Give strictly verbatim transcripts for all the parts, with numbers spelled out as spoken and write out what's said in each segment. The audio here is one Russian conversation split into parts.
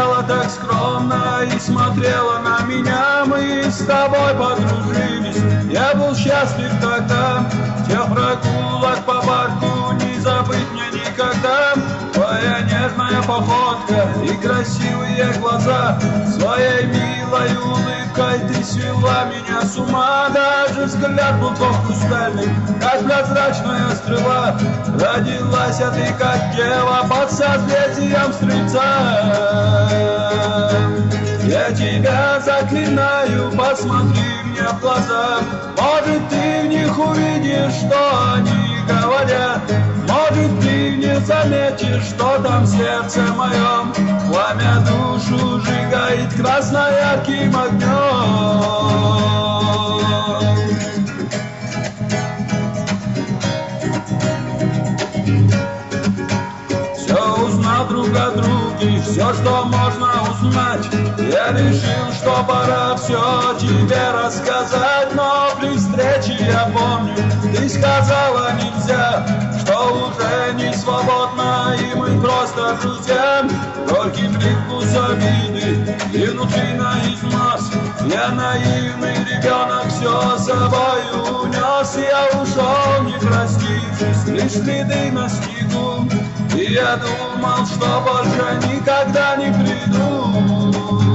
стояла так скромно и смотрела на меня. Мы с тобой подружились, я был счастлив тогда. Тех прогулок по парку не забыть мне никогда. Твоя нежная походка и красивые глаза, своей милой улыбкой ты свела меня с ума. Даже взгляд был тот хрустальный, как прозрачная стрела. Родилась а ты как дева под созвездием Стрельца. Я тебя заклинаю, посмотри мне в глаза. Может, ты в них увидишь, что они говорят. Может, ты не заметишь, что там в сердце моем пламя душу сжигает красно-ярким огнем. Друг о друге, все, что можно узнать, я решил, что пора все тебе рассказать. Но при встрече я помню, ты сказала нельзя, что уже не свободно, и мы просто друзья. Горький привкус обиды и внутри наизнос. Я наивный ребенок все с собой унес. Я ушел, не простившись, лишь следы на снегу. И я думал, что больше никогда не приду.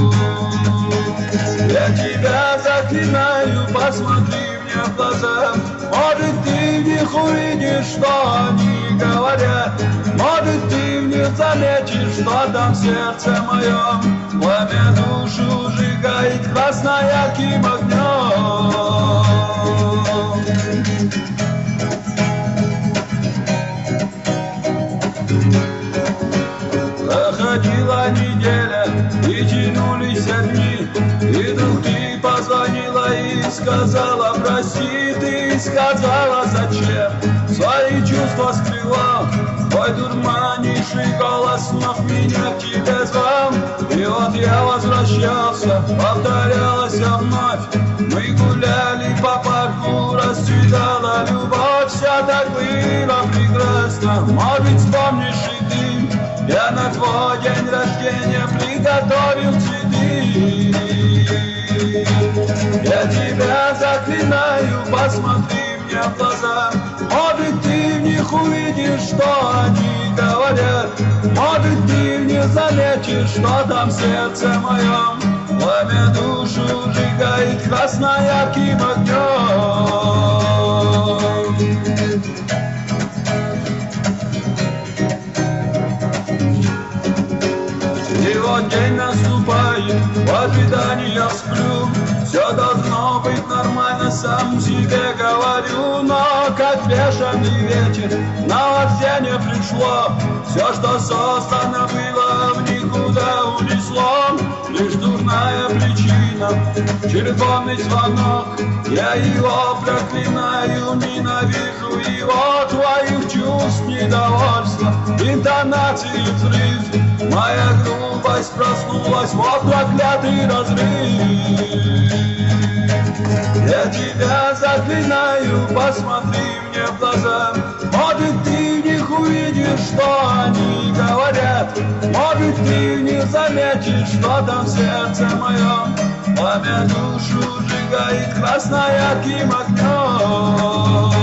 Я тебя заклинаю, посмотри мне в глаза. Может, ты в них увидишь, что они говорят. Может, ты в них заметишь, что там в сердце моем пламя душу сжигает красно-ярким огнем. Проходила неделя и тянулись дни, и вдруг ты позвонила и сказала прости. Ты сказала зачем, свои чувства скрыла. Твой дурманивший голос вновь меня к тебе звал. И вот я возвращался, повторялась вновь. Мы гуляли по парку, расцветала любовь. Все так было прекрасно, может, вспомнишь и ты. Я на твой день рождения приготовил цветы. Я тебя заклинаю, посмотри мне в глаза. Может, ты в них увидишь, что они говорят. Может, ты в них заметишь, что там в сердце моем пламя душу сжигает красно-ярким огнем. И вот день наступает, в ожидании я сплю. Все должно быть нормально, сам себе говорю. Но как бешеный ветер на не пришло. Все, что создано было, в никуда унесло. Лишь дурная причина, телефонный звонок. Я его проклинаю, ненавижу его. Твоих чувств, недовольства, интонации взрыв. Моя грубость проснулась, вот проклятый разрыв. Я тебя заклинаю, посмотри мне в глаза. Может, ты в них увидишь, что они говорят. Может, ты в них заметишь, что там в сердце моем пламя душу сжигает красно-ярким огнем.